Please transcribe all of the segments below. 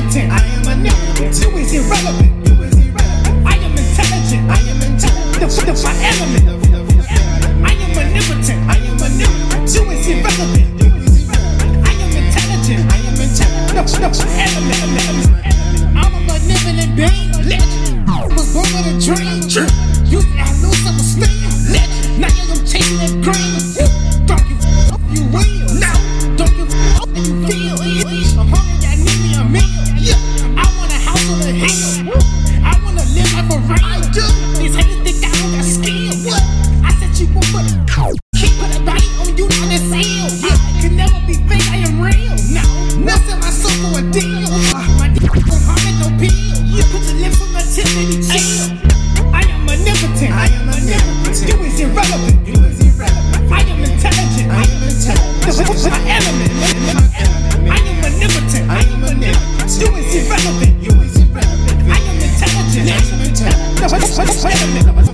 omnipotent. I am omnipotent. You is irrelevant. I am intelligent. I am intelligent. The my element. I am omnipotent. I am omnipotent. You is irrelevant. I am intelligent. I am intelligent. The my element. I'm a benevolent being. Legend. Was born with a dream. You I lose self-esteem. Legend. Now I'm chasing that green. Don't you you will. No. Don't you you feel. I'm hungry. I need me a meal. Yeah. I want a house on a hill. I wanna live like a real. I do. These haters think I don't got skill. What? I said you won't put a body on you on this hill. Yeah. I can never be fake. I am real. No. Nothing my soul for a deal. My dick won't harm it, no pill. You put your lips on my tip and you chill. I am omnipotent. I am omnipotent. You is irrelevant. You is irrelevant. I am intelligent. I am intelligent. My element. I am omnipotent. I am omnipotent. You is irrelevant. You is irrelevant. I am intelligent. I am intelligent. My element.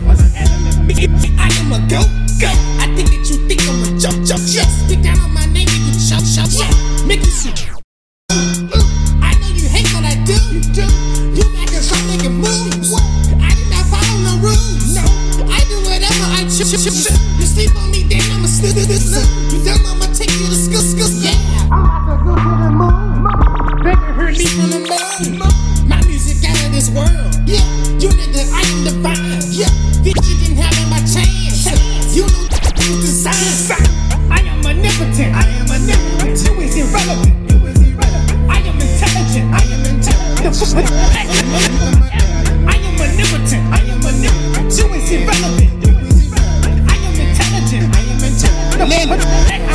I am a go. I think that you think I'm a jump. Yes. Speak down on my name and you shout. Yeah. Make you see. I know you hate what I do. You do. You making some making moves. I do not follow no rules. No. I do whatever I choose. You sleep on me, then I'ma slip. You dumb, I'ma take you to school. Yeah. I'm about to go to the moon. Baby, heard me from the moon. My music out of this world. Yeah. You nigga, I am divine. Yeah. Bitch, you didn't have in my chance. You know you design. I am omnipotent. I am omnipotent. You is irrelevant. You is irrelevant. I am intelligent. I am intelligent. I am omnipotent. I am omnipotent. You is irrelevant. You is irrelevant. I am intelligent. I am intelligent.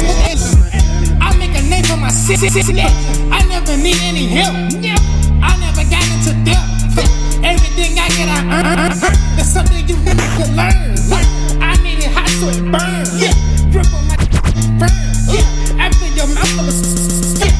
I'll make a name for my city. I never need any help. I never got into depth. Everything I get, I earn. That's something you could learn. I made it hot so it burns. Yeah, drip on my burn. Yeah, I feel your mouth full of spit.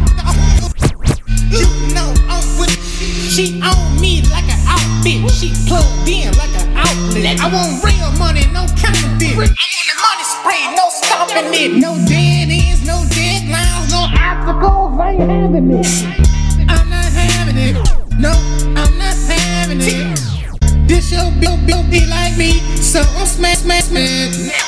You know I'm with. She on me like an outfit. She plugged in like an outlet. I want real money, no counterfeit. I want the money spray, no stopping it. No dead ends, no deadlines, no obstacles. I ain't having it. I'm not having it. No, I'm not having it. This your bill be like me, so I'm smash.